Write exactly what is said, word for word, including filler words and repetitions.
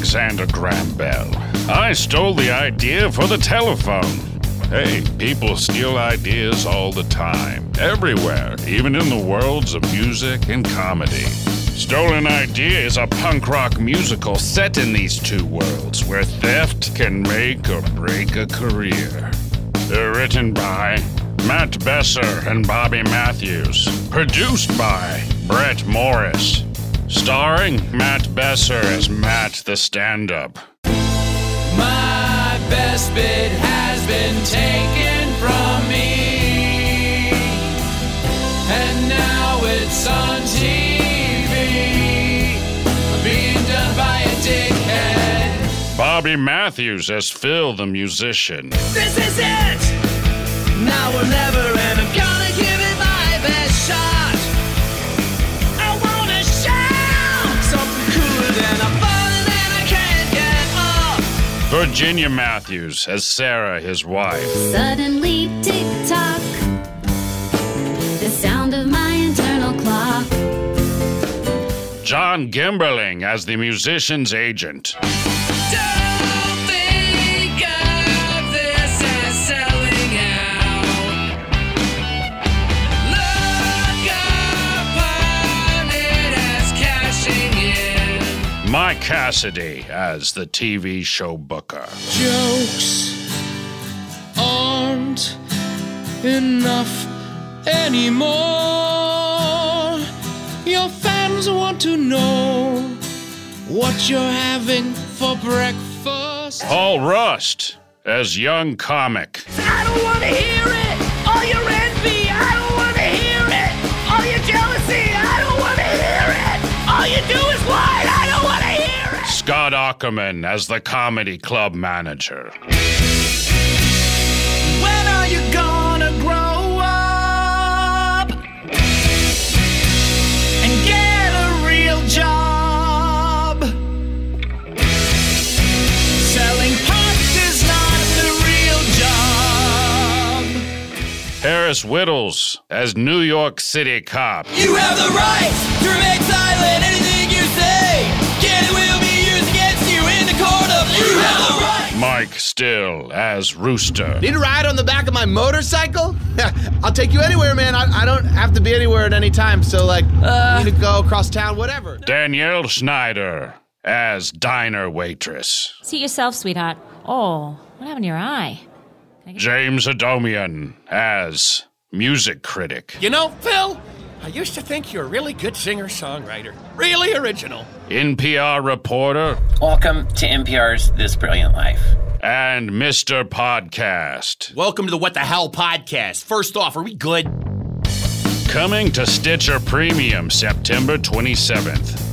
Alexander Graham Bell. I stole the idea for the telephone. Hey, people steal ideas all the time, everywhere, even in the worlds of music and comedy. Stolen Idea is a punk rock musical set in these two worlds where theft can make or break a career. They're written by Matt Besser and Bobby Matthews. Produced by Brett Morris. Starring Matt Besser as Matt the Stand-Up. My best bit has been taken from me, and now it's on T V, being done by a dickhead. Bobby Matthews as Phil the musician. This is it! Now or never, and I'm gonna give it my best shot. I wanna shout something cooler than I'm falling and I can't get up. Virginia Matthews as Sarah, his wife. Suddenly tick-tock, the sound of my internal clock. John Gimberling as the musician's agent. Don't think of this as selling out. Look upon it as cashing in. Mike Cassidy as the T V show booker. Jokes aren't enough anymore. Your fans want to know what you're having for breakfast. Paul Rust as young comic. I don't want to hear it. All your envy, I don't want to hear it. All your jealousy, I don't want to hear it. All you do is lie, I don't want to hear it. Scott Aukerman as the comedy club manager. When are you gonna grow up and get a real job? Selling pot is not the real job. Harris Whittles as New York City cop. You have the right to remain silent. Anything you say can and will be used against you in the court of law. You have the right. Mike Still as Rooster. Need a ride on the back of my motorcycle? I'll take you anywhere, man. I, I don't have to be anywhere at any time, so, like, uh, need to go across town, whatever. Danielle Schneider as diner waitress. Seat yourself, sweetheart. Oh, what happened to your eye? James Adomian as music critic. You know, Phil, I used to think you're a really good singer-songwriter. Really original. N P R reporter. Welcome to N P R's This Brilliant Life. And Mister Podcast. Welcome to the What the Hell podcast. First off, are we good? Coming to Stitcher Premium September twenty-seventh.